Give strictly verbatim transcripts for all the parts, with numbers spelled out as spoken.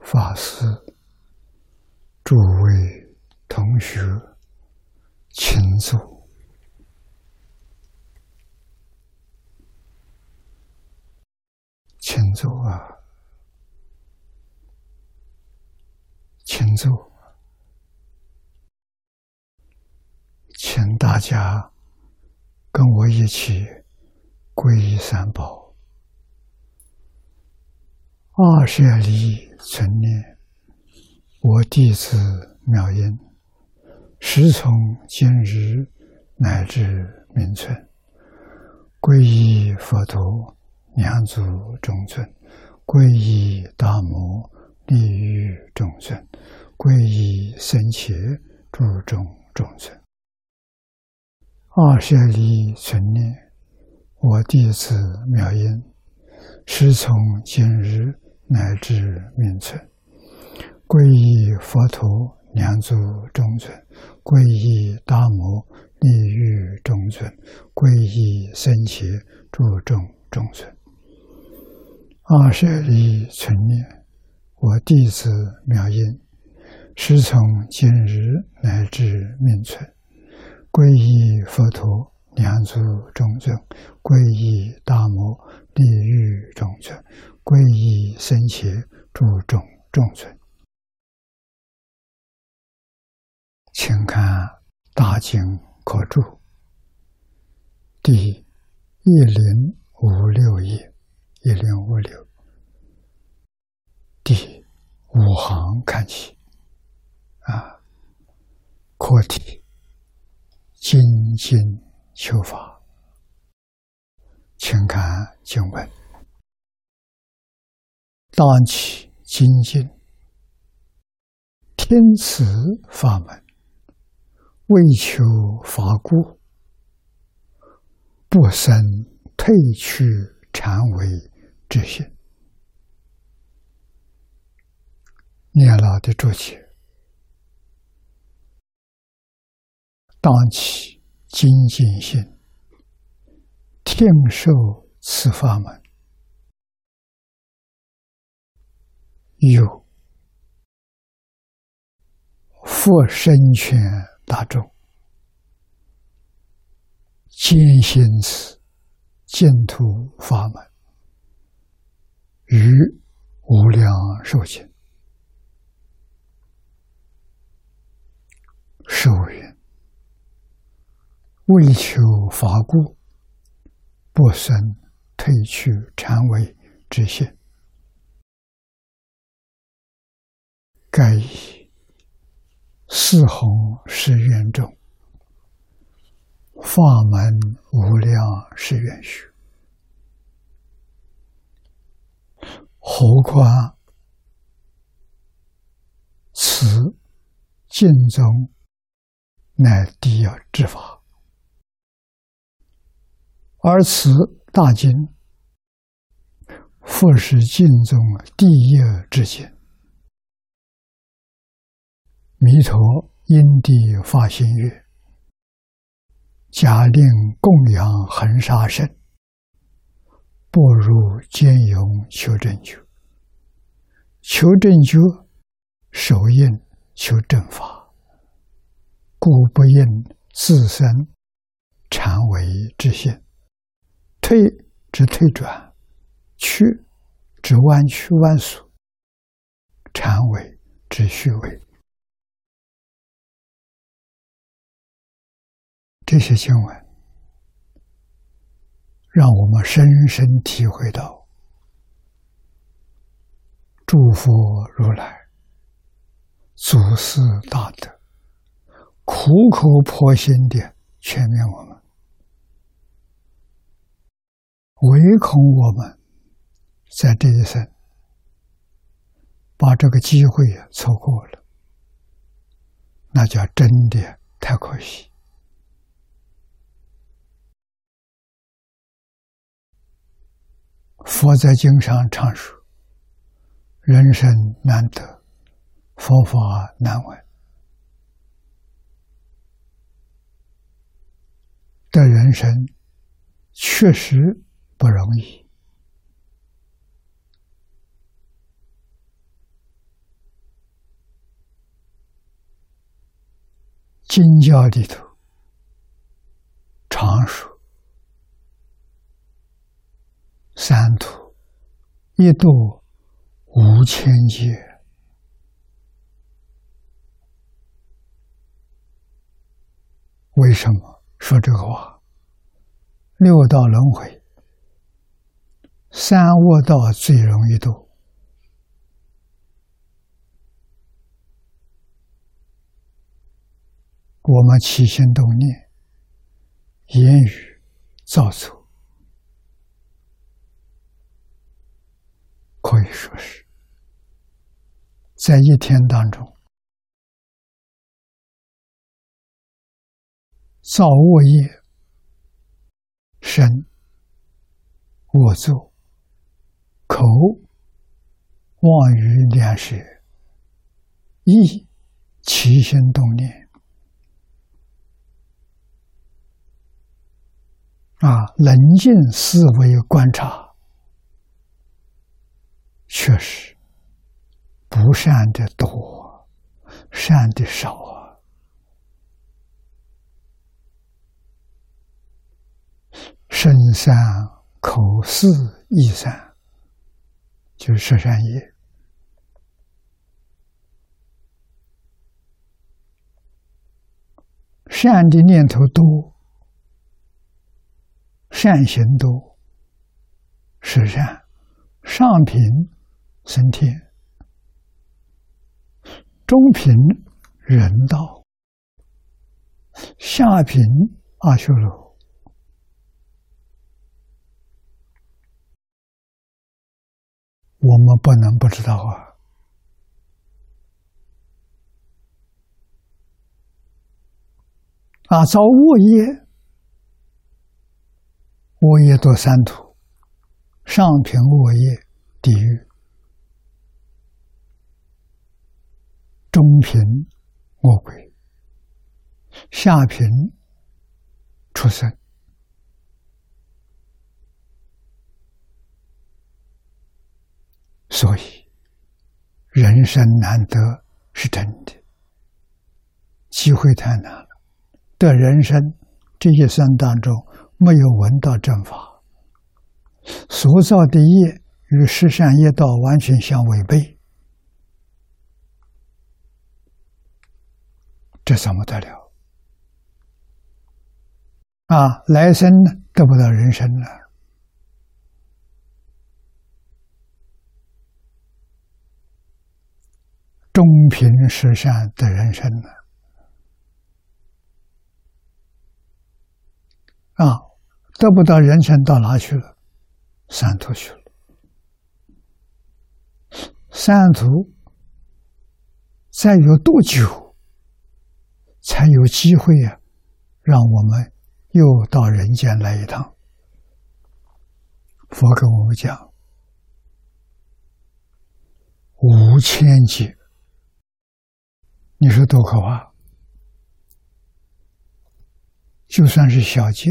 法师、诸位同学，请坐。请坐啊，请坐。请大家跟我一起皈依三宝。二舍利存念，我弟子妙音，时从今日乃至明存，皈依佛陀、两祖中尊，皈依大摩利欲中尊，皈依僧伽诸众中尊。二舍利存念，我弟子妙音，时从今日乃至明存，皈依佛陀、两祖中尊，皈依大摩利欲中尊，皈依僧伽诸众中尊。二舍利存念，我弟子妙音，时从今日乃至明存，皈依佛陀、两祖中尊，皈依大摩利欲中尊，皈依僧伽诸众中尊。请看大经科注第一零五六页，一零五六第五行看起啊，课题精进求法。请看经文：当起精进，听此法门，为求法故，不生退去禅为之心。念老的注解：当起精进心，听受此法门，有复生劝大众坚信此净土法门，于无量寿经受云：为求法故，不生退去禅为之心。盖以四弘誓愿中，法门无量誓愿许，何况此经中乃第一之法，而此大经复是经中第一之经。弥陀因地发心愿，假令供养恒沙圣，不如兼容求正觉。求正觉，首应求正法，故不应自身禅为之心。退之退转，去之弯曲弯速，禅为之虚伪。这些经文让我们深深体会到诸佛如来祖师大德苦口婆心的劝勉我们，唯恐我们在这一生把这个机会错过了，那叫真的太可惜。佛在经上常说：人生难得，佛法难闻。的人生确实不容易。 经教里头常说，三途一度无千劫。为什么说这个话？六道轮回，三恶道最容易度。我们起心动念、言语造作，可以说是在一天当中造恶业、身、恶作、口、妄语两舌、意、起心动念啊，冷静思维观察，确实不善的多，善的少啊。身善、口四、意善，就是十善业。善的念头多，善行多，是善，上品升天，中品人道，下品阿修罗。我们不能不知道啊！啊，造恶业，恶业多三途：上品恶业地狱，中品恶鬼，下品畜生。所以，人生难得是真的，机会太难了。的人生这一生当中，没有闻到正法，所造的业与十善业道完全相违背，这怎么得了？啊，来生呢得不到人生了。中品十善的人生呢？啊，得不到人生到哪去了？三途去了。三途再有多久才有机会啊，让我们又到人间来一趟？佛跟我们讲，无千劫。你说多可怕？就算是小劫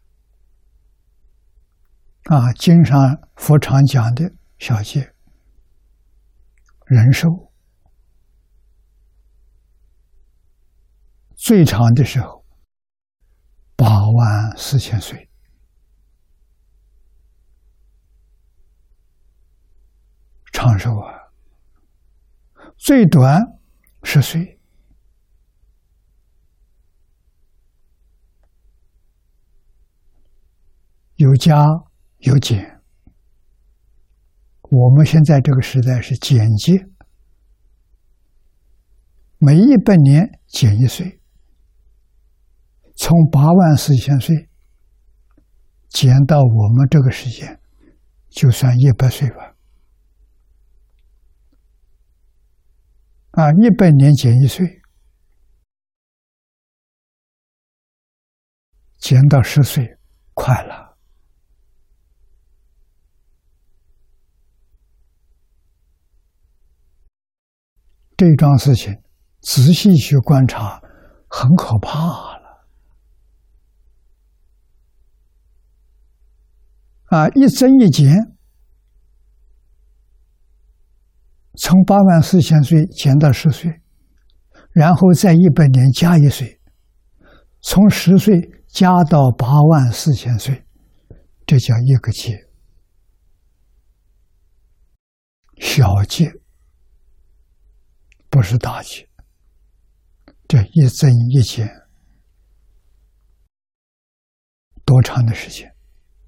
啊，经常佛常讲的小劫，人寿最长的时候八万四千岁，长寿啊。最短十岁。有加有减，我们现在这个时代是减阶，每一百年减一岁，从八万四千岁减到我们这个时间，就算一百岁吧。啊，一百年减一岁，减到十岁，快了。这桩事情仔细去观察，很可怕了。啊，一增一减，从八万四千岁减到十岁，然后再一百年加一岁， 从十岁加到八万四千岁，这叫一个劫。小劫不是大劫，这一增一减多长的时间？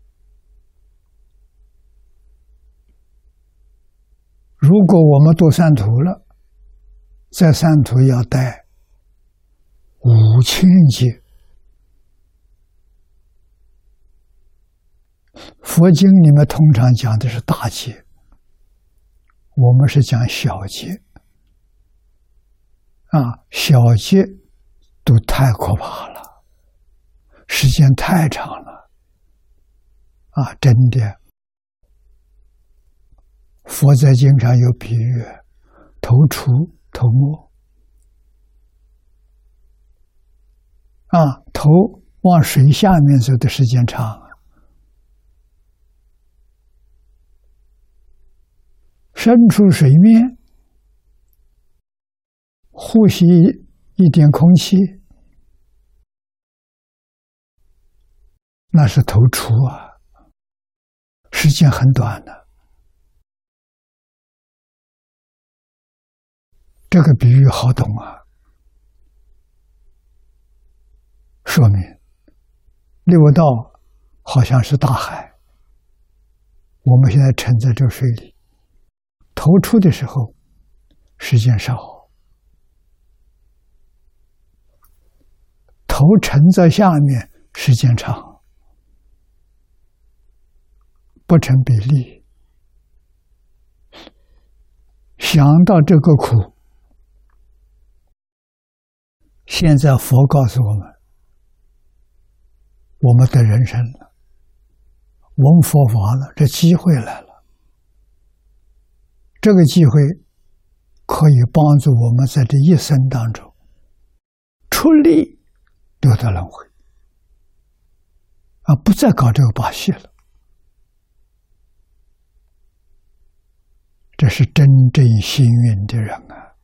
如果我们度三途了，在三途要待五千劫。佛经里面通常讲的是大劫，我们是讲小劫。啊，小劫都太可怕了，时间太长了。啊，真的，佛在经上有比喻，头出头没。啊，头往水下面走的时间长，伸出水面，呼吸一点空气，那是头出啊，时间很短的。这个比喻好懂啊，说明六道好像是大海，我们现在沉在这水里，头出的时候时间少，头沉在下面时间长，不成比例。想到这个苦，现在佛告诉我们，我们的人生了，闻佛法了，这机会来了。这个机会可以帮助我们在这一生当中出力六道轮回，啊，不再搞这个把戏了。这是真正幸运的人啊！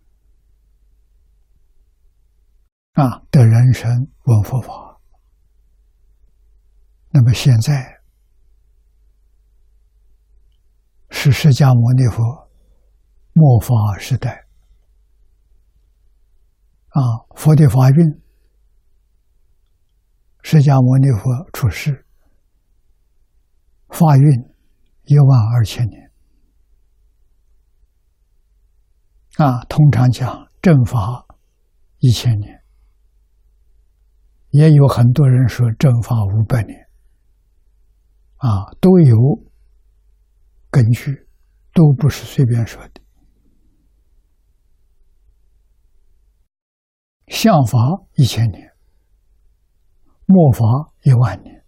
啊，的人生闻佛法。那么现在是释迦牟尼佛末法时代，啊，佛的法运，释迦牟尼佛出世，法运一万二千年。啊，通常讲正法一千年，也有很多人说正法五百年，啊，都有根据，都不是随便说的。相法一千年，末法一万年。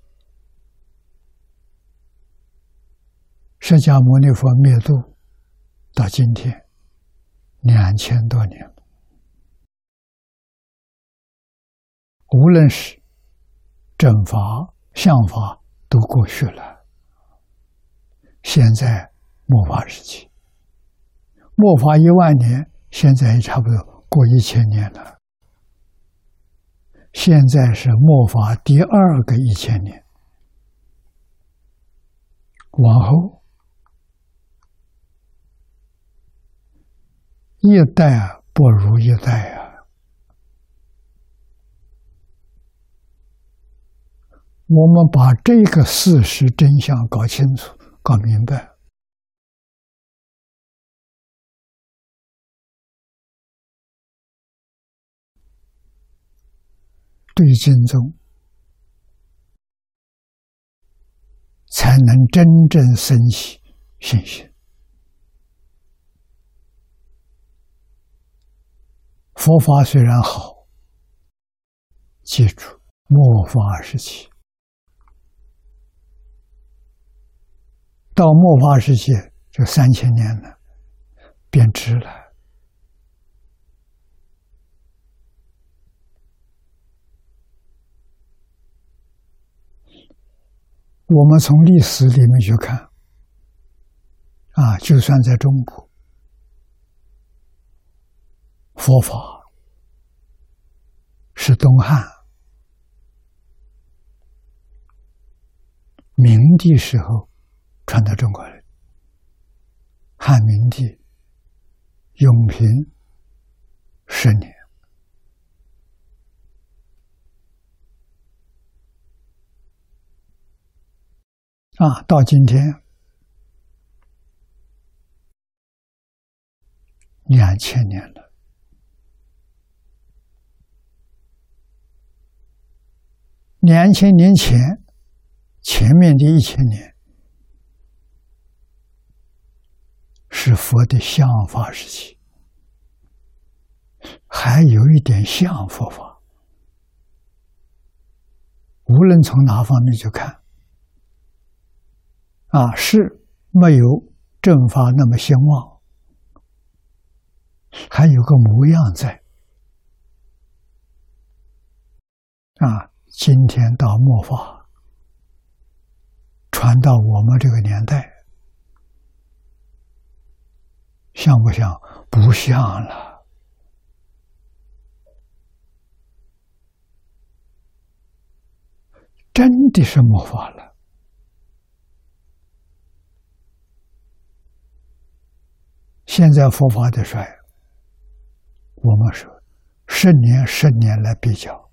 释迦牟尼佛灭度到今天两千多年了，无论是正法、相法都过去了。现在末法时期，末法一万年，现在也差不多过一千年了。现在是末法第二个一千年，往后一代不如一代啊！我们把这个事实真相搞清楚、搞明白，对经宗才能真正生起信心。佛法虽然好，记住末法时期，到末法时期就三千年了，变质了。我们从历史里面去看，啊，就算在中国，佛法是东汉帝时候传到中国来，汉明帝永平十年，啊，到今天两千年了。两千年前，前面的一千年是佛的相法时期，还有一点像佛法。无论从哪方面去看，啊，是没有正法那么兴旺，还有个模样在。啊，今天到末法，传到我们这个年代，像不像？不像了。真的是末法了。现在佛法的衰，我们说十年十年来比较，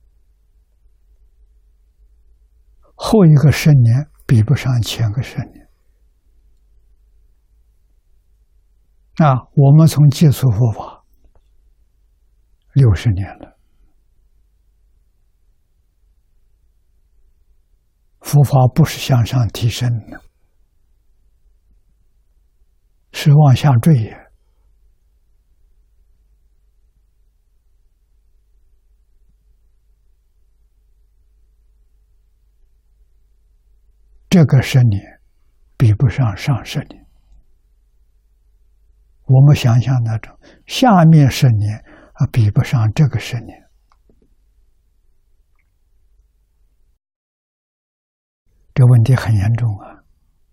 后一个十年比不上前个十年。啊，我们从接触佛法六十年了，佛法不是向上提升的，是往下坠也。这个十年比不上上十年。我们想想那种下面十年啊，比不上这个十年。这问题很严重啊！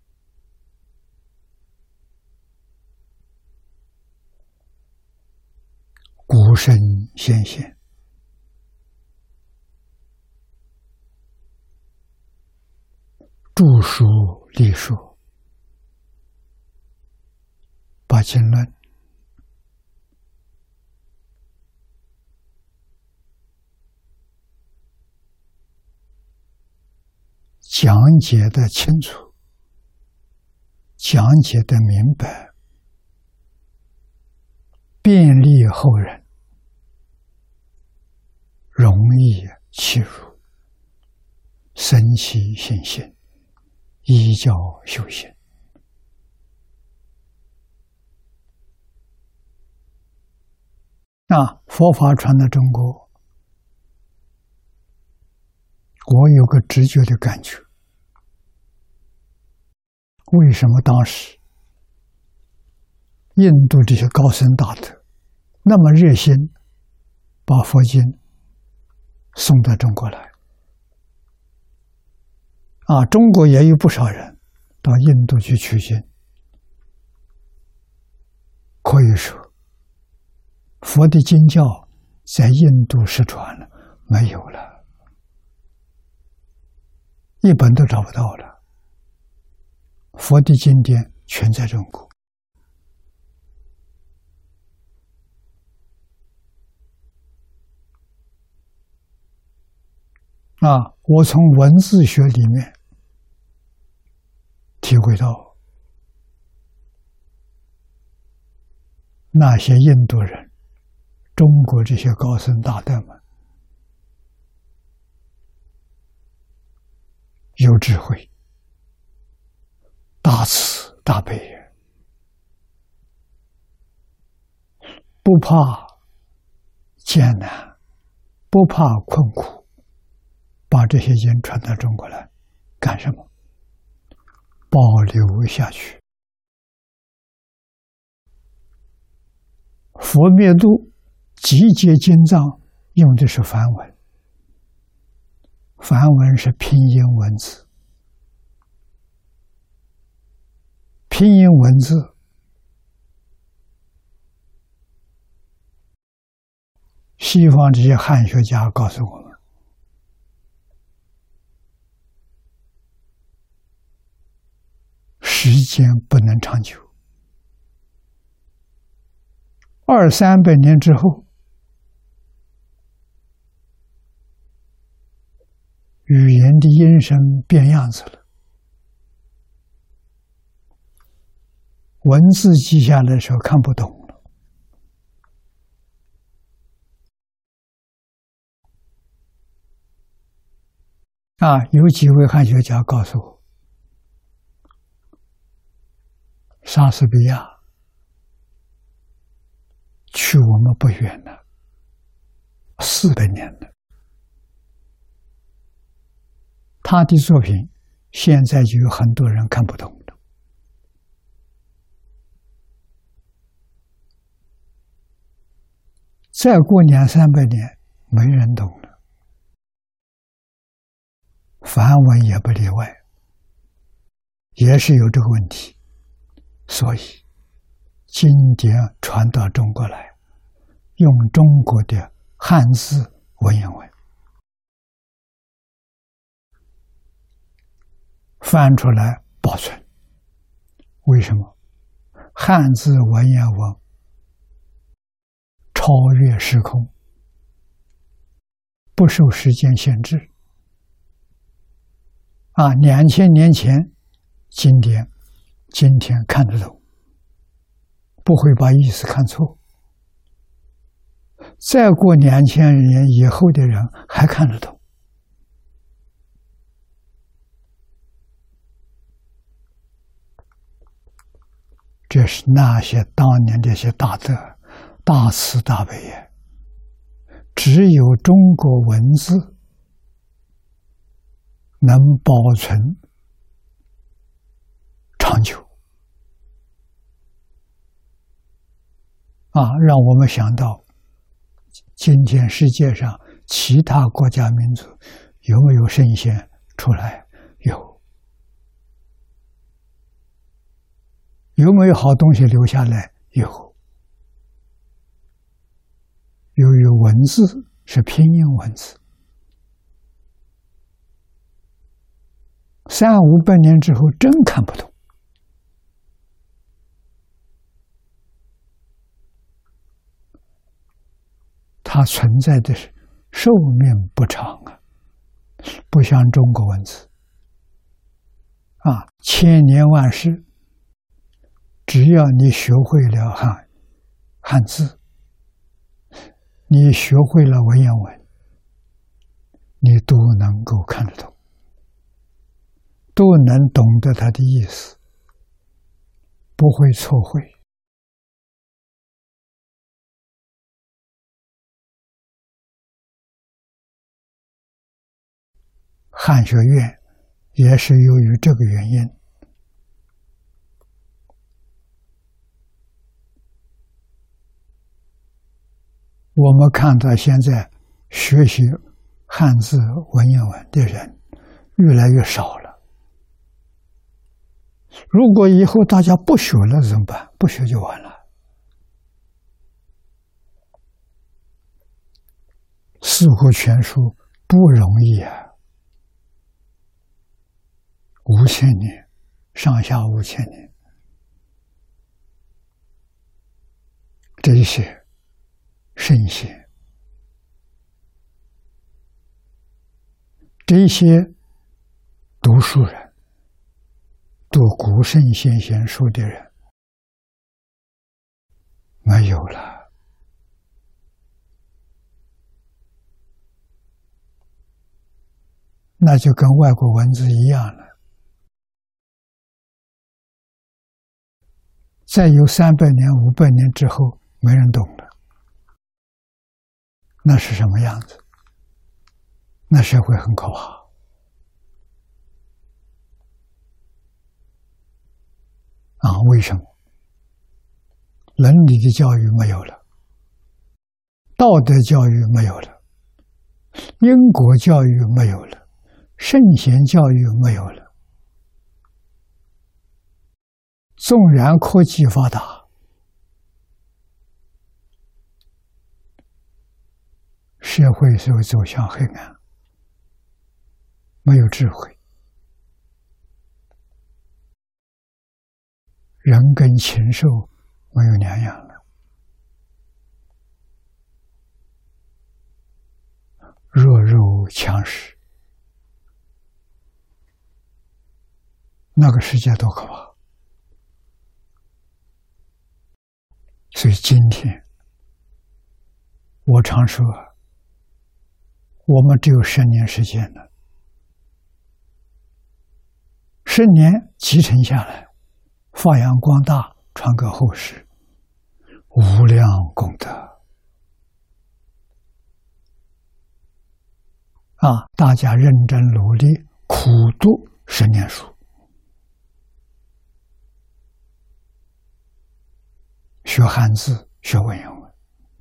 古圣先贤著书立说，把经论讲解的清楚，讲解的明白，便利后人，容易契入，生起信心，依教修行。那佛法传到中国，我有个直觉的感觉，为什么当时印度这些高僧大德那么热心把佛经送到中国来？啊，中国也有不少人到印度去取经，可以说佛的经教在印度失传了，没有了，一本都找不到了。佛的经典全在中国。啊，我从文字学里面体会到，那些印度人、中国这些高僧大德们有智慧、大慈大悲，不怕艰难，不怕困苦，把这些经传到中国来干什么？保留下去。佛灭度集结经藏用的是梵文，梵文是拼音文字，拼音文字西方这些汉学家告诉我们， 时间不能长久。二三百年之后，语言的音声变样子了，文字记下来的时候看不懂了。啊，有几位汉学家告诉我，莎士比亚去我们不远了，四百年了。他的作品现在就有很多人看不懂了。再过两三百年，没人懂了，梵文也不例外，也是有这个问题。所以，经典传到中国来，用中国的汉字文言文翻出来保存。为什么？汉字文言文超越时空，不受时间限制。啊，两千年前经典，今天看得懂，不会把意思看错。再过两千年以后的人还看得懂。这是那些当年这些大德大慈大悲也，只有中国文字能保存长久啊，让我们想到今天世界上其他国家民族有没有圣贤出来？有。有没有好东西留下来？有。由于文字是拼音文字，三五百年之后真看不懂。它存在的是寿命不长啊，不像中国文字啊，千年万世。只要你学会了汉汉字，你学会了文言文，你都能够看得懂，都能懂得它的意思，不会错会。汉学院也是由于这个原因，我们看到现在学习汉字文言文的人越来越少了。如果以后大家不学了怎么办？不学就完了。四库全书不容易啊，五千年，上下五千年，这些圣贤，这些读书人，读古圣先贤书的人没有了。那就跟外国文字一样了。再有三百年、五百年之后，没人懂了。那是什么样子？那社会很可怕啊！为什么？伦理的教育没有了，道德教育没有了，因果教育没有了，圣贤教育没有了。纵然科技发达，社会是会走向黑暗，没有智慧。 人跟禽兽没有两样了。弱肉强食，那个世界多可怕！所以今天我常说，我们只有十年时间了，十年继承下来，发扬光大，传给后世，无量功德啊！大家认真努力，苦读十年书，学汉字，学文言文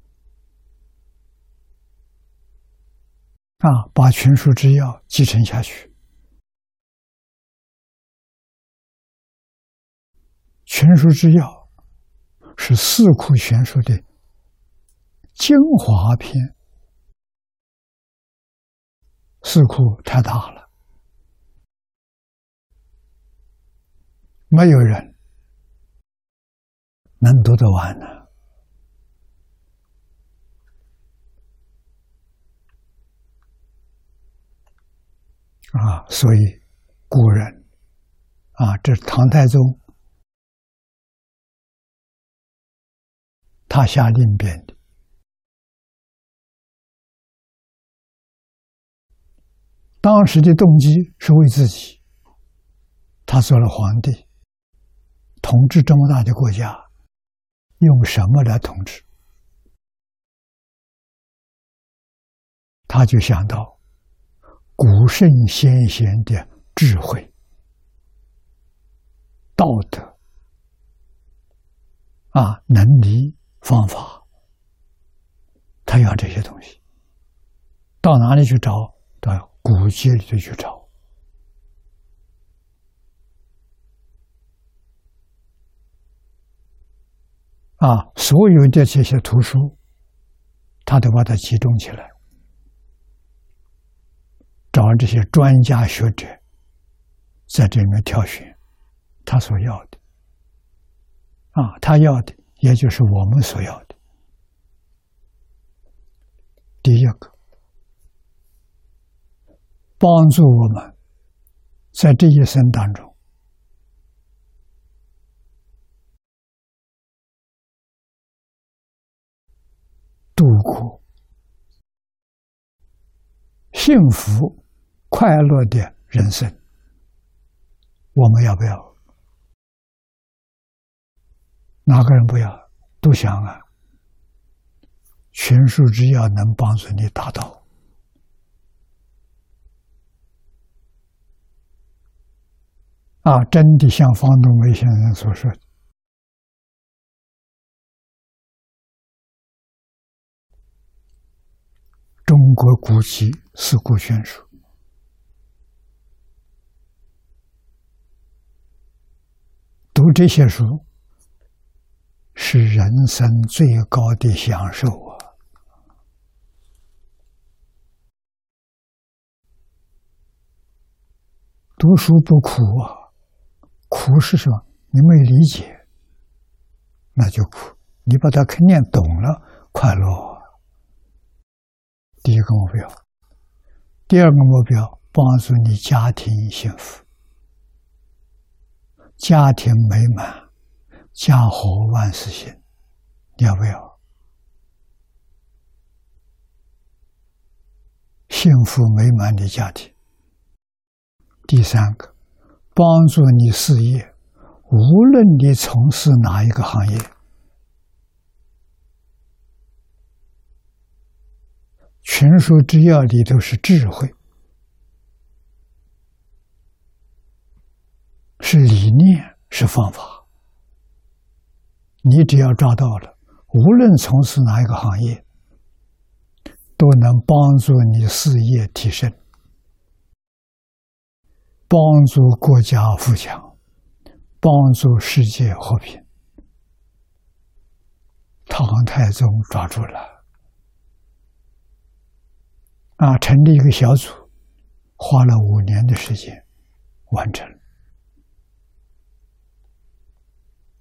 啊，把群书之要继承下去。群书之要是四库全书的精华篇，四库太大了，没有人能读得完呢。啊，所以古人啊，这是唐太宗他下令编的。当时的动机是为自己，他做了皇帝，统治这么大的国家，用什么来统治？他就想到古圣先贤的智慧、道德啊、能力、方法，他要这些东西，到哪里去找？到古籍里头去找。啊，所有的这些图书，他都把它集中起来，找这些专家学者，在这里面挑选他所要的。啊，他要的也就是我们所要的。第一个，帮助我们在这一生当中度过幸福快乐的人生，我们要不要？哪个人不要？都想啊！群书之要能帮助你达到。啊，真的像方东梅先生所说的，中国古籍四库全书，读这些书是人生最高的享受啊！读书不苦啊，苦是什么？你没理解，那就苦；你把它念懂了，快乐啊。第一个目标，第二个目标，帮助你家庭幸福，家庭美满，家和万事兴，你要不要？幸福美满的家庭。第三个，帮助你事业，无论你从事哪一个行业，群书之要里头是智慧，是理念，是方法。你只要抓到了，无论从事哪一个行业，都能帮助你事业提升，帮助国家富强，帮助世界和平。唐太宗抓住了，啊，成立一个小组，花了五年的时间完成。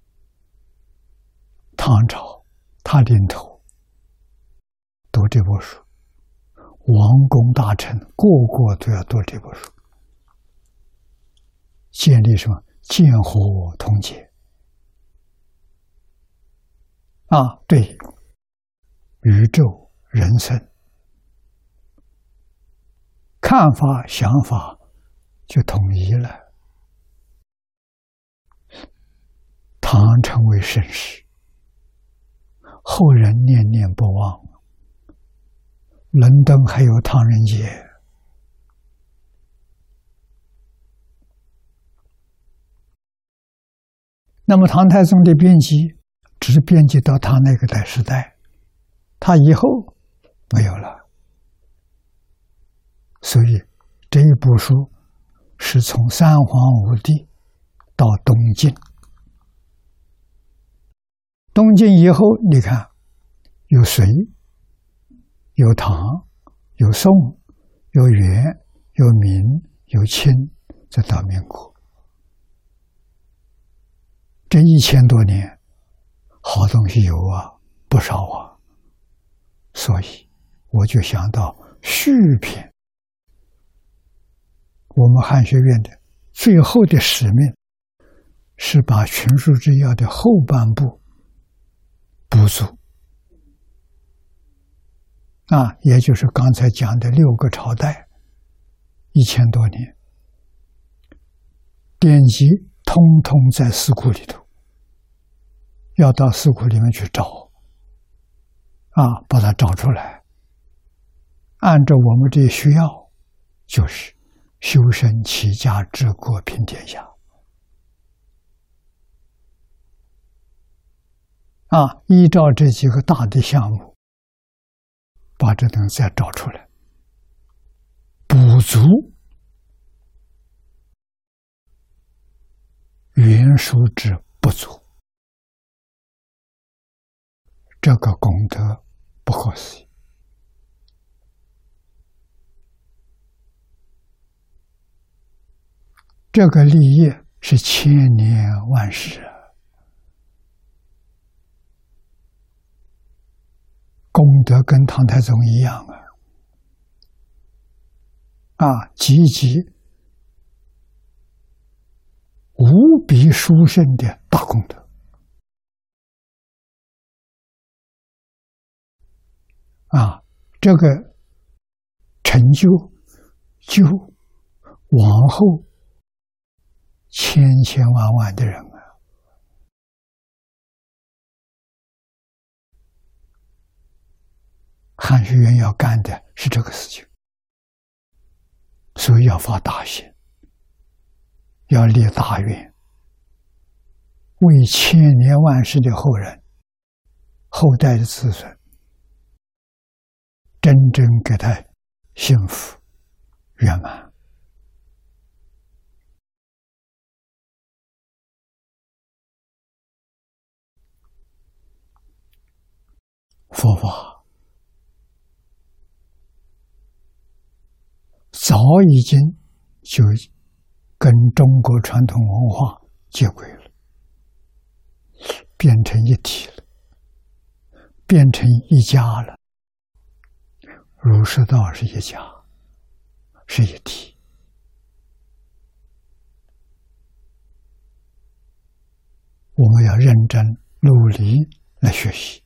唐朝他领头读这部书，王公大臣个个都要读这部书，建立什么剑河通解啊，对宇宙人生看法想法就统一了。唐成为盛世，后人念念不忘。伦敦还有唐人街，那么唐太宗的编辑只编辑到他那个代时代，他以后没有了。所以这一部书是从三皇五帝到东晋，东晋以后你看有隋，有唐，有宋，有元，有明，有清，再到民国，这一千多年好东西有啊，不少啊。所以我就想到续篇，我们汉学院的最后的使命是把群书治要的后半部补足啊，也就是刚才讲的六个朝代，一千多年，典籍通通在四库里头，要到四库里面去找啊，把它找出来，按照我们这些需要，就是修身齐家治国平天下啊，依照这几个大的项目，把这东西再找出来，补足原书之不足，这个功德不可思议。这个立业是千年万世啊，功德跟唐太宗一样啊，啊，极其无比殊胜的大功德啊！这个成就就往后千千万万的人啊，汉学院要干的是这个事情，所以要发大心，要立大愿，为千年万世的后人、后代的子孙，真正给他幸福圆满。佛法早已经就跟中国传统文化接轨了，变成一体了，变成一家了。儒释道是一家，是一体。我们要认真努力来学习。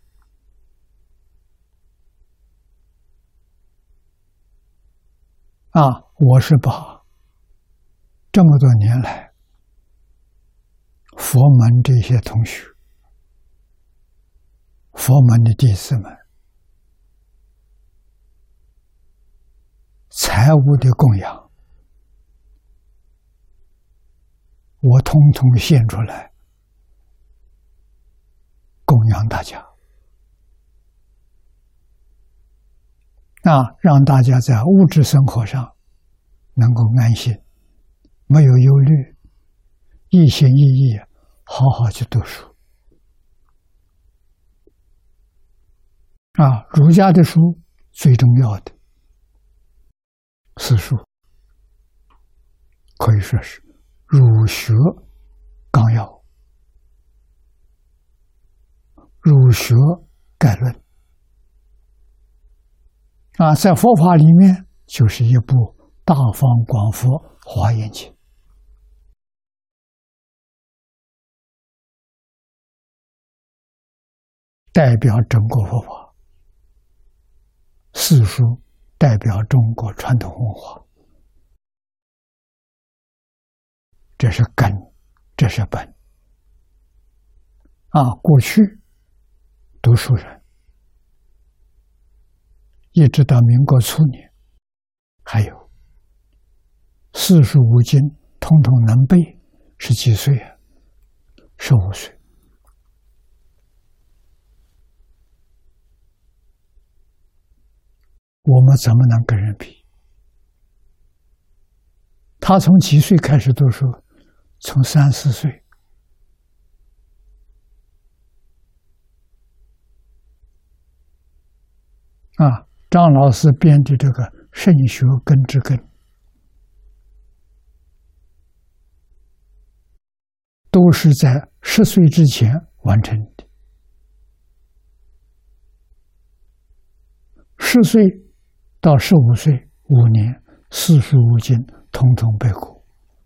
啊，我是把这么多年来佛门这些同学、佛门的弟子们财物的供养，我统统献出来供养大家，啊，让大家在物质生活上能够安心，没有忧虑，一心一意好好去读书。啊，儒家的书最重要的四书，可以说是儒学纲要、儒学概论》啊，在佛法里面就是一部《大方广佛华严经》，代表整个佛法，四书代表中国传统文化，这是根，这是本啊！过去读书人一直到民国初年，还有四书五经统统能背，是几岁啊？十五岁。我们怎么能跟人比？他从几岁开始读书？从三四岁。啊，张老师编的这个《圣学根之根》，都是在十岁之前完成的。十岁到十五岁五年，四书五经统统背过。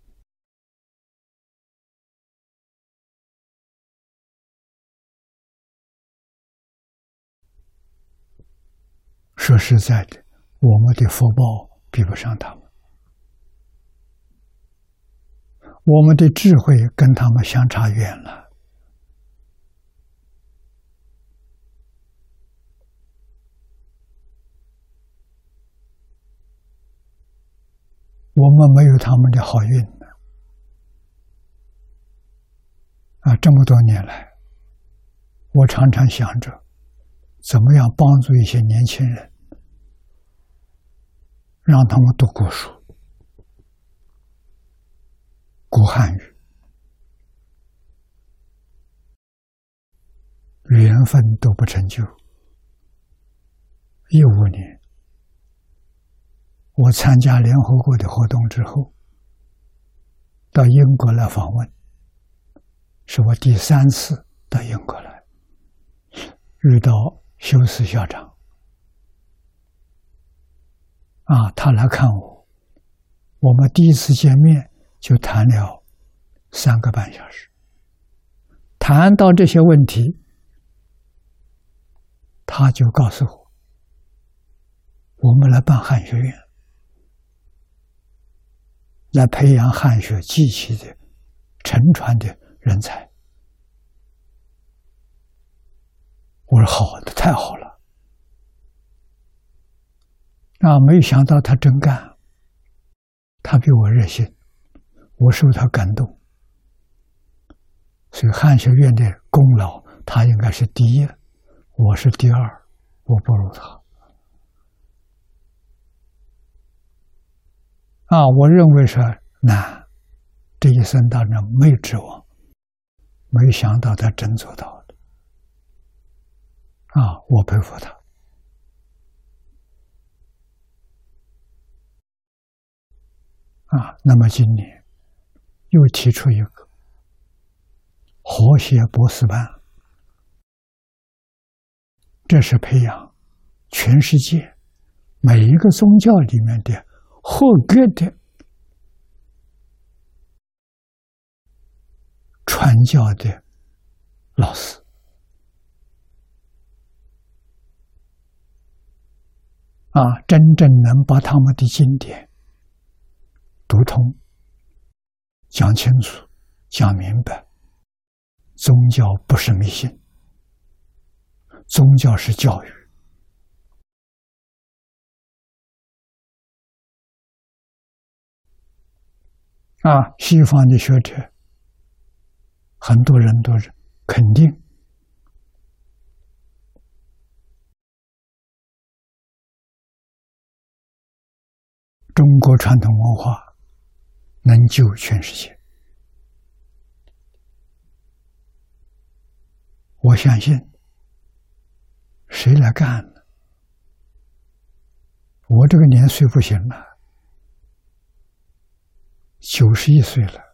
说实在的，我们的福报比不上他们，我们的智慧跟他们相差远了。我们没有他们的好运呢。啊，这么多年来，我常常想着，怎么样帮助一些年轻人，让他们读古书、古汉语，缘分都不成就。一五年，我参加联合国的活动之后，到英国来访问，是我第三次到英国来，遇到修斯校长，啊，他来看我，我们第一次见面就谈了三个半小时，谈到这些问题，他就告诉我，我们来办汉学院，来培养汉学继续的沉传的人才。我说好的，太好了。啊，没想到他真干，他比我热心，我受他感动。所以汉学院的功劳，他应该是第一，我是第二，我不如他。啊，我认为是难，这一生当中没指望，没想到他真做到了。啊，我佩服他。啊，那么今年又提出一个和谐博士班，这是培养全世界每一个宗教里面的合格的传教的老师。啊，真正能把他们的经典读通、讲清楚、讲明白。宗教不是迷信，宗教是教育。啊，西方的学者，很多人都是肯定中国传统文化能救全世界。我相信，谁来干呢？我这个年岁不行了，九十一岁了。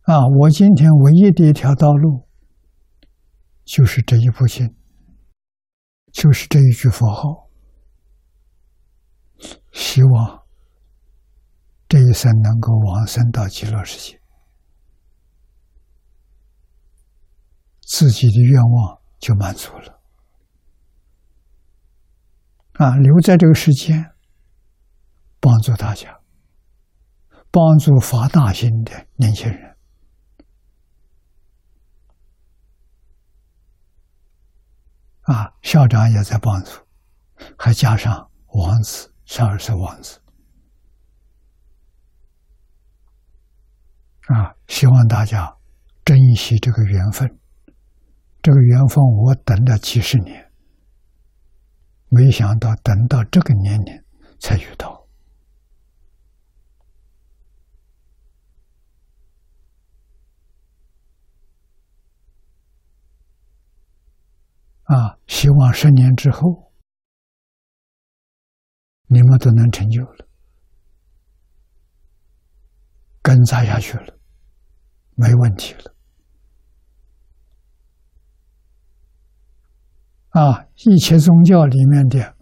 啊，我今天唯一的一条道路，就是这一部经，就是这一句佛号，希望这一生能够往生到极乐世界，自己的愿望就满足了。啊，留在这个世间，帮助大家，帮助发大心的年轻人。啊，校长也在帮助，还加上王子，十二岁王子。啊，希望大家珍惜这个缘分。这个缘分我等了几十年，没想到等到这个年龄才遇到。啊，希望十年之后，你们都能成就了，根扎下去了，没问题了。啊，一切宗教里面的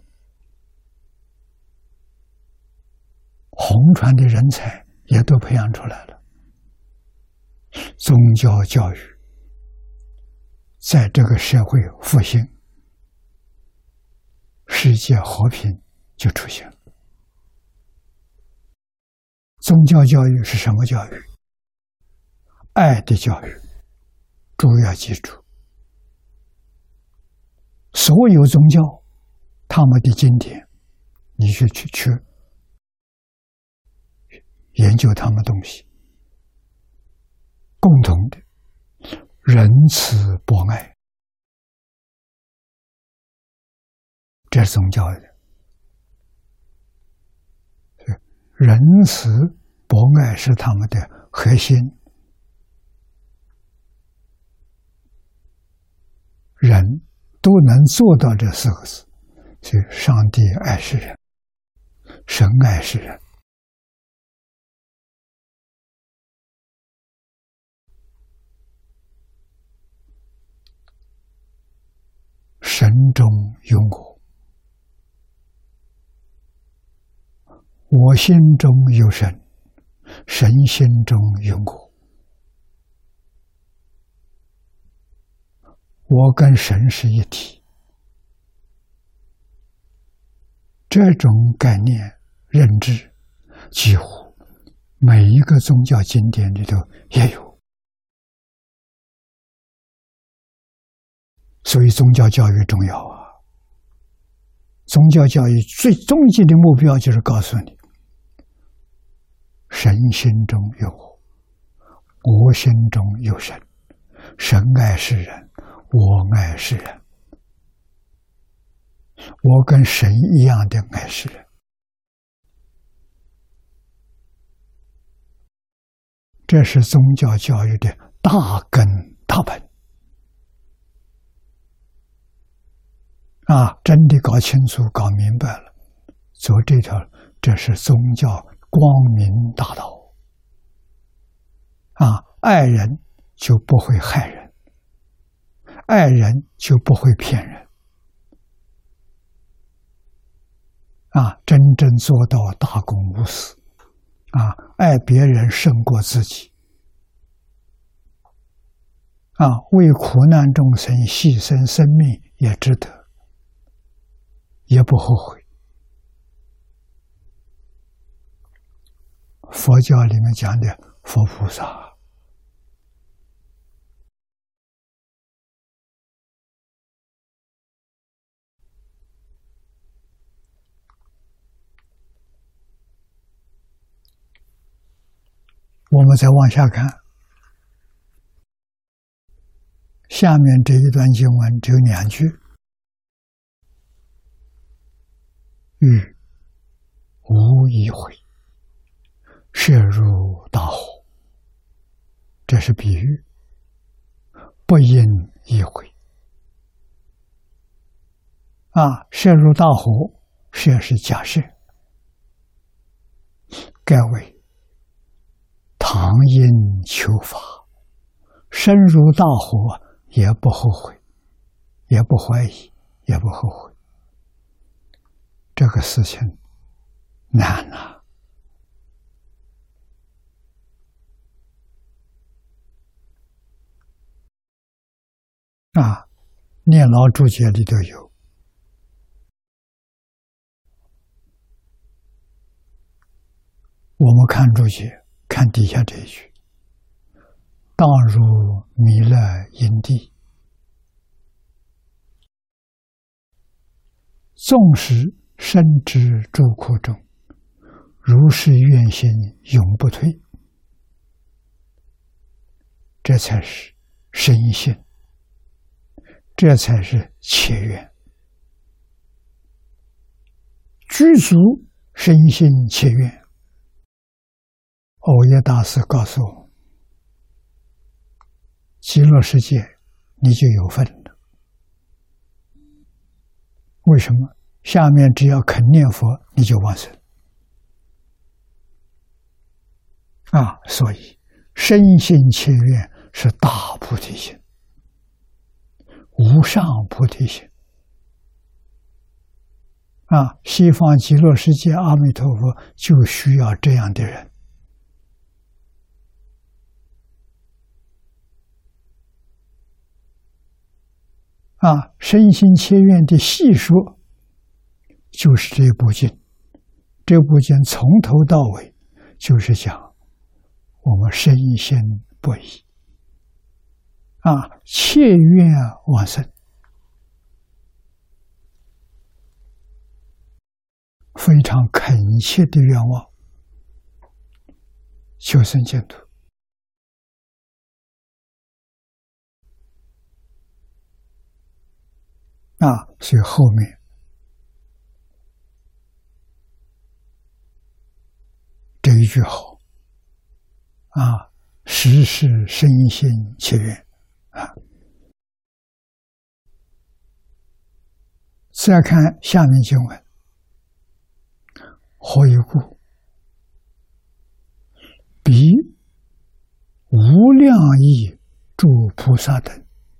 红传的人才也都培养出来了。宗教教育在这个社会复兴，世界和平就出现了。宗教教育是什么教育？爱的教育。诸位要记住，所有宗教他们的经典，你去去去研究他们东西，共同的仁慈博爱，这是宗教的。仁慈博爱是他们的核心。人都能做到这四个字，所以上帝爱世人，神爱世人。神中有我，我心中有神，神心中有我。我跟神是一体，这种概念认知，几乎每一个宗教经典里头也有。所以宗教教育重要啊！宗教教育最终极的目标就是告诉你，神心中有我，我心中有神，神爱世人，我爱世人，我跟神一样的爱世人。这是宗教教育的大根大本啊！真的搞清楚、搞明白了，走这条，这是宗教光明大道啊！爱人就不会害人，爱人就不会骗人啊！真正做到大公无私啊！爱别人胜过自己啊！为苦难众生牺牲生命也值得，也不后悔。佛教里面讲的佛菩萨，我们再往下看，下面这一段经文只有两句：欲无一悔，摄入大火。这是比喻，不应一悔啊！摄入大火，摄是假设，该为唐因求法。 深入大火也不后悔，也不怀疑，也不后悔。这个事情难啊！啊，念老注解里头有。我们看注解，看底下这一句：“当入弥勒因地，纵使身之诸苦中，如是愿心永不退。”这才是深信，这才是切愿。具足深信切愿。耦耶大师告诉我，极乐世界你就有份了。为什么？下面只要肯念佛，你就往生啊！所以深信切愿是大菩提心，无上菩提心啊！西方极乐世界阿弥陀佛就需要这样的人。啊，身心切愿的细说，就是这部经。这部经从头到尾就是讲我们身心不移，啊，切愿往生，非常恳切的愿望，求生净土。啊，所以后面这一句好啊，时时身心切愿啊。再看下面经文，何以故？彼无量亿诸菩萨等，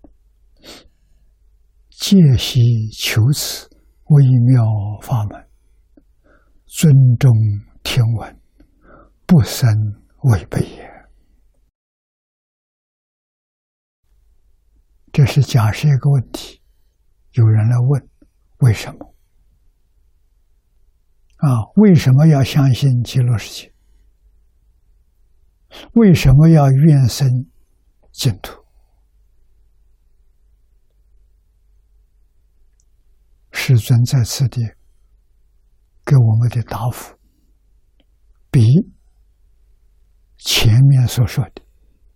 戒悉求此微妙法门，尊重听闻，不生违背也。这是假设一个问题，有人来问为什么啊？为什么要相信极乐世界？为什么要愿生净土？世尊在此地给我们的答复，比前面所说的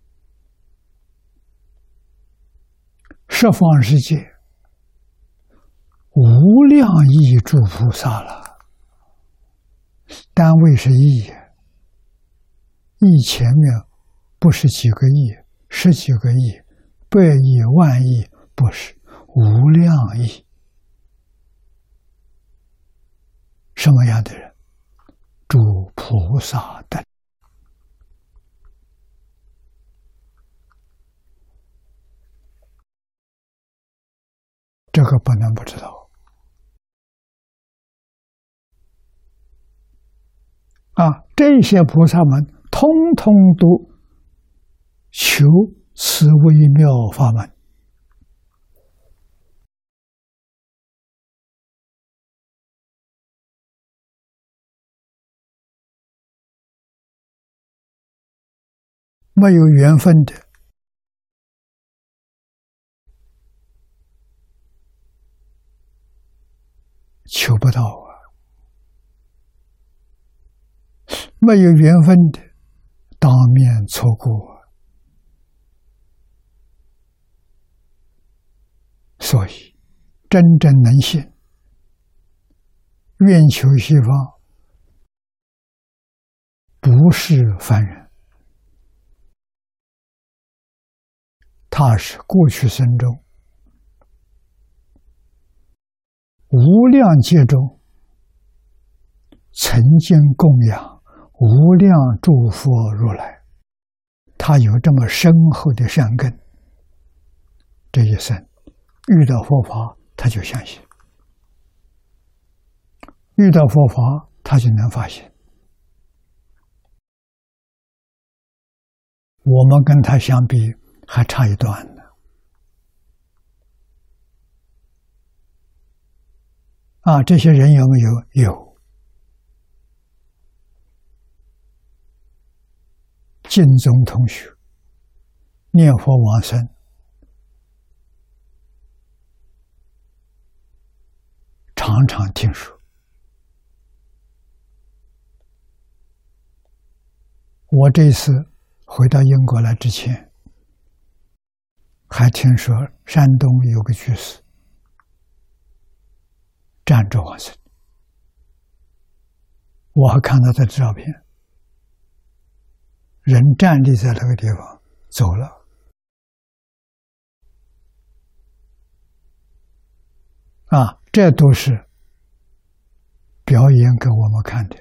十方世界无量亿诸菩萨了，单位是亿，亿前面不是几个亿、十几个亿、百亿、万亿，不是无量亿。什么样的人？诸菩萨等。这个不能不知道啊！这些菩萨们通通都求此微妙法门。没有缘分的，求不到啊；没有缘分的，当面错过。所以，真正能信，愿求西方，不是凡人。他是过去生中无量劫中曾经供养无量诸佛如来，他他有这么深厚的善根，这一生遇到佛法他就相信，遇到佛法他就能发现。我们跟他相比还差一段呢。啊，这些人有没有？有。净宗同学念佛往生，常常听说。我这次回到英国来之前，还听说山东有个居士站着往生，我还看到他的照片，人站立在那个地方走了。啊，这都是表演给我们看的。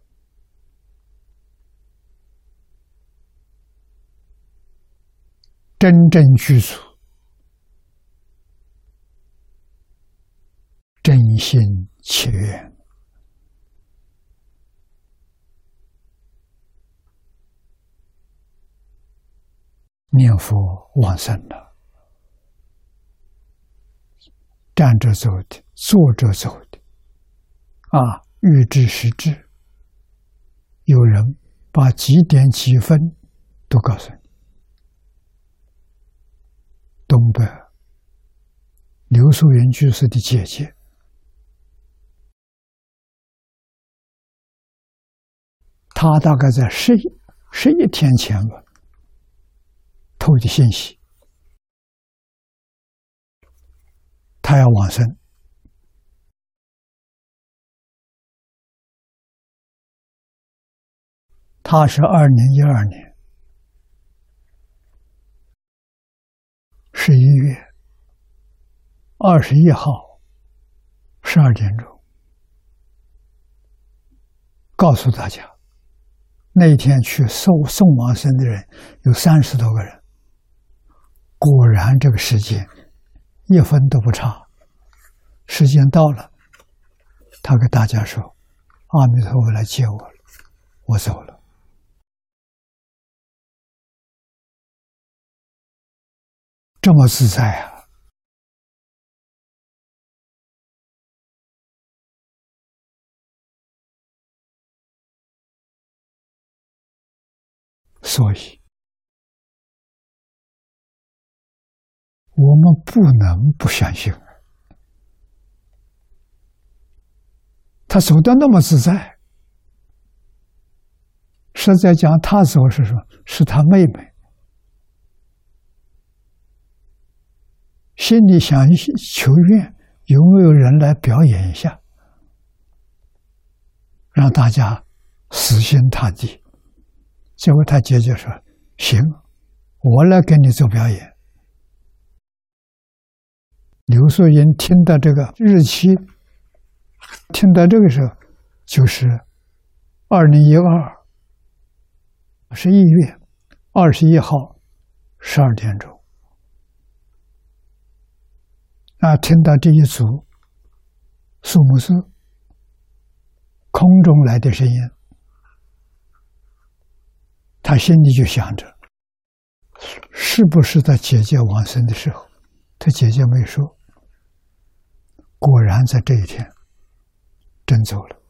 真正具足真心切愿，念佛往生了，站着走的，坐着走的，啊，欲知时至，有人把几点几分都告诉你。东北刘素云居士的姐姐，她大概在十一十一天前吧透的信息，她要往生。她是二零一二年十一月二十一号十二点钟告诉大家，那一天去送送往生的人有三十多个人，果然这个时间一分都不差。时间到了，他给大家说：“阿弥陀佛来接我了，我走了。”这么自在啊！所以，我们不能不相信。他走得那么自在，实在讲，他走是什么？是他妹妹。心里想求愿，有没有人来表演一下，让大家死心塌地？结果他姐姐说：“行，我来给你做表演。”刘素云听到这个日期，听到这个时候，就是二零一二十一月二十一号十二点钟。啊！听到这一组肃穆寺空中来的声音，他心里就想着，是不是他姐姐往生的时候？他姐姐没说，果然在这一天真走了。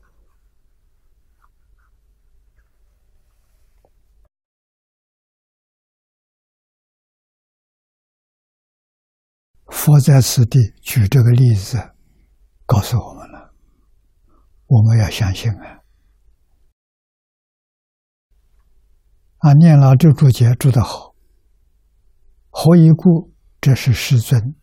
佛在此地举这个例子，告诉我们了，我们要相信啊！啊，念老之注解注得好，何以故？这是世尊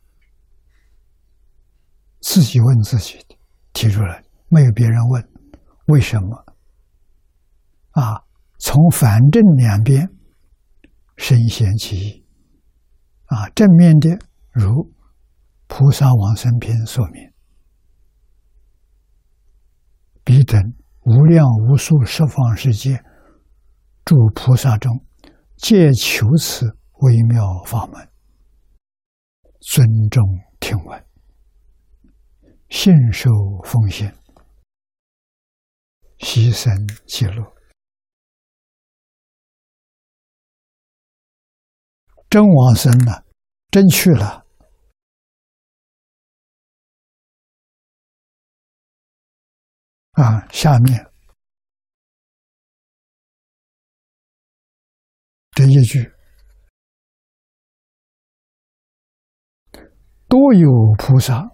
自己问自己的，提出来，没有别人问，为什么？啊，从反正两边深显其意。啊，正面的如菩萨往生篇说明，彼等无量无数十方世界诸菩萨中， 借求此微妙法门，尊重听闻，信受奉献，牺牲极乐。真往生了，真去了。啊，下面这一句，多有菩萨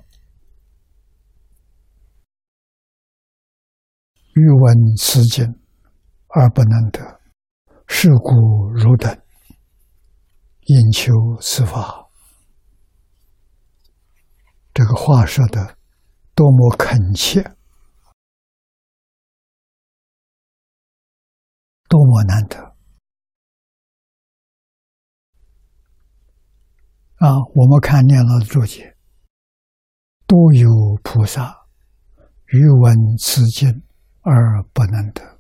欲闻此经而不能得，是故汝等应求此法。这个话说的多么恳切，多么难得啊！我们看念老的注解，多有菩萨欲闻此经而不能得，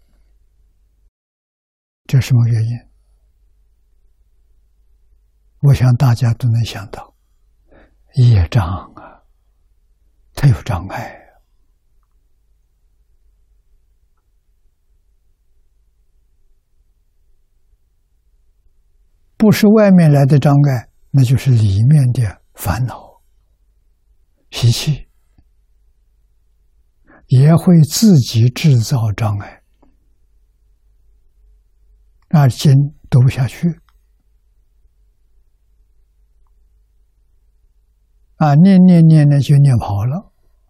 这什么原因？我想大家都能想到，业障啊，它有障碍。不是外面来的障碍，那就是里面的烦恼习气，也会自己制造障碍，那经读不下去啊，念念念呢就念跑了，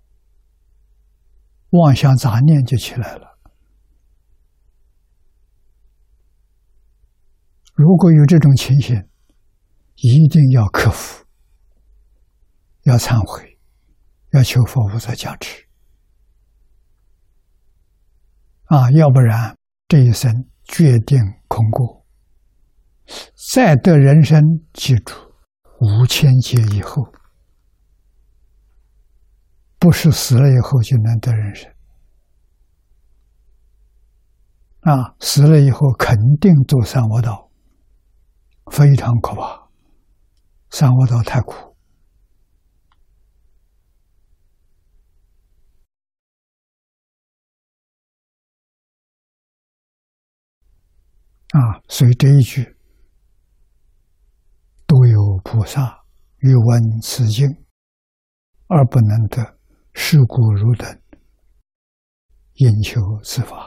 妄想杂念就起来了。如果有这种情形，一定要克服，要忏悔，要求佛菩萨加持啊，要不然这一生决定空过。再得人生，记住五千劫以后，不是死了以后就能得人生啊，死了以后肯定走三恶道，非常可怕，三恶道太苦啊！所以这一句都有菩萨欲闻此经而不能得，是故汝等应求此法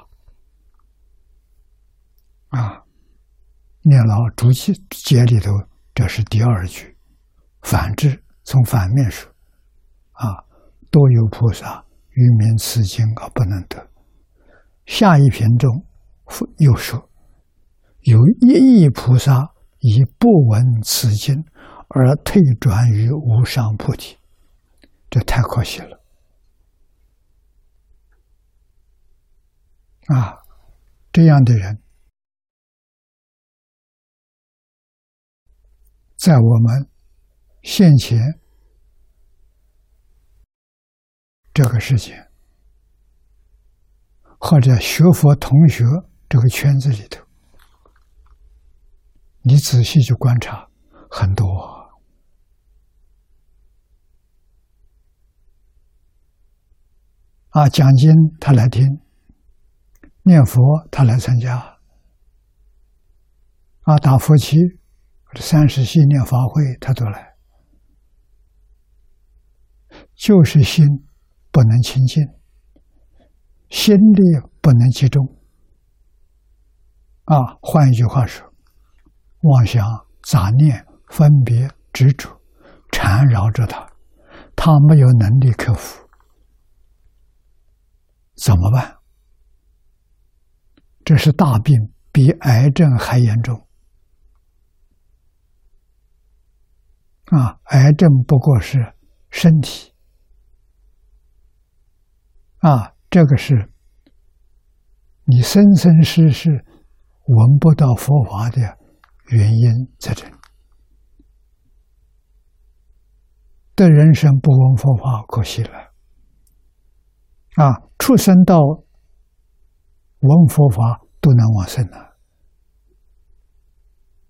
啊！念老注解里头，这是第二句，反之，从反面说啊，多有菩萨欲闻此经而不能得。下一品中又说，有一亿菩萨以不闻此经而退转于无上菩提，这太可惜了啊！这样的人在我们现前这个世界，或者学佛同学这个圈子里头，你仔细去观察，很多啊，讲经他来听，念佛他来参加啊，打佛七三十系念法会他都来，就是心不能清净，心力不能集中啊，换一句话说，妄想杂念分别执着缠绕着他，他没有能力克服，怎么办？这是大病，比癌症还严重啊！癌症不过是身体啊，这个是你生生世世闻不到佛法的原因在这里。的人生不闻佛法，可惜了啊！出生到闻佛法都能往生了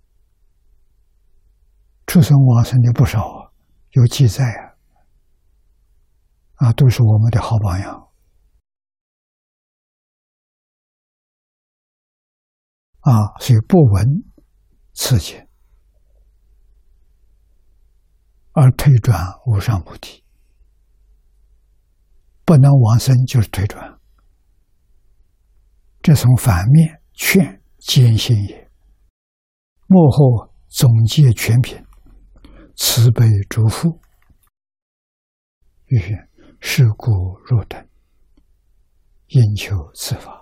畜生往生的不少啊，有记载啊，啊，都是我们的好榜样啊，所以不闻此经而退转无上菩提，不能往生就是退转，这从反面劝坚信也。幕后总结全品，慈悲诸父，欲是故入等，应求此法。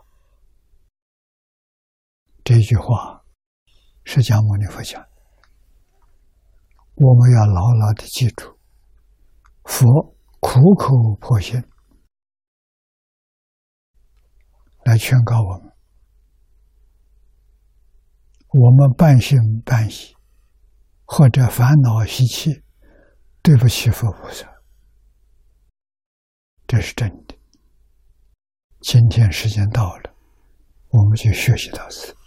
这句话释迦牟尼佛讲，我们要牢牢的记住，佛苦口婆心来劝告我们，我们半信半疑或者烦恼习气，对不起佛菩萨，这是真的。今天时间到了，我们就学习到此。